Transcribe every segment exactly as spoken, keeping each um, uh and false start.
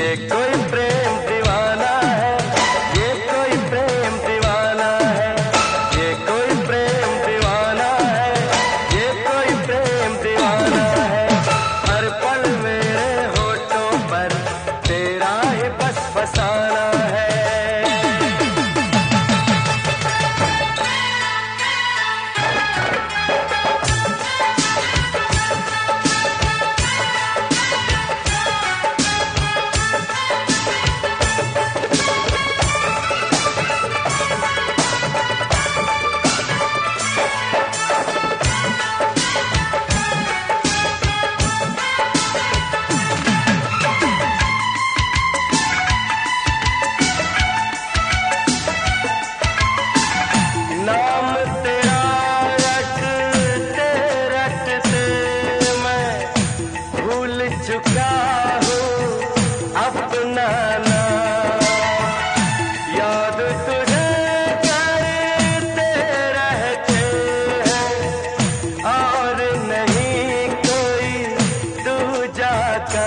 कोई प्रेम दीवाना है, ये कोई प्रेम दीवाना है, ये कोई प्रेम दीवाना है, ये कोई प्रेम दीवाना है। हर पल मेरे होठों पर तेरा ही बस फसाना है। चुका हूँ अपना नाम, याद तुझे करते रहते हैं और नहीं कोई दूजा का।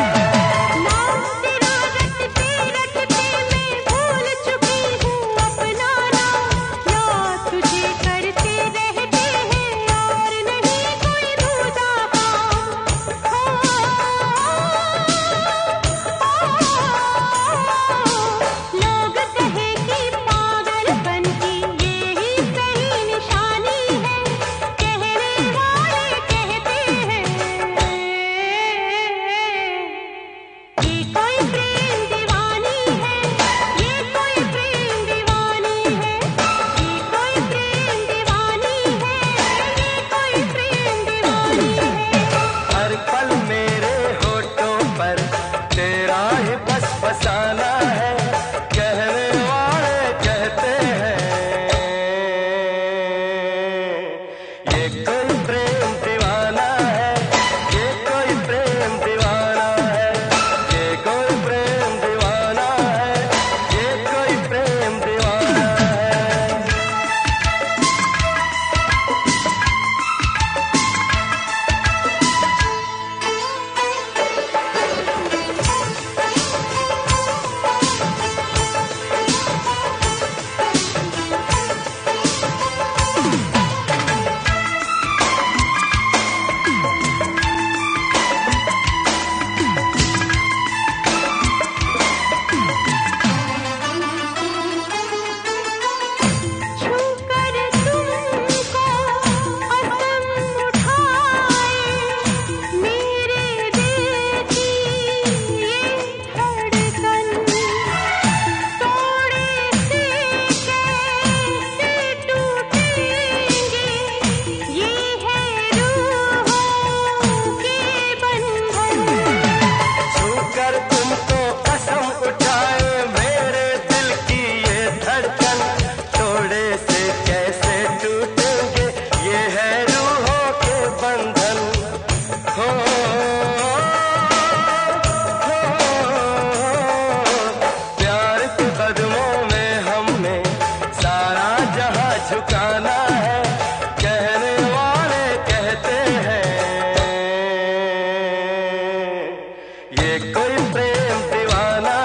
फसाना है, कहने वाले कहते हैं ये कोई प्रेम दीवाना है, ये कोई प्रेम दीवाना है, ये कोई प्रेम दीवाना है, ये कोई प्रेम दीवाना है। झुकाना है, कहने वाले कहते हैं ये कोई प्रेम दीवाना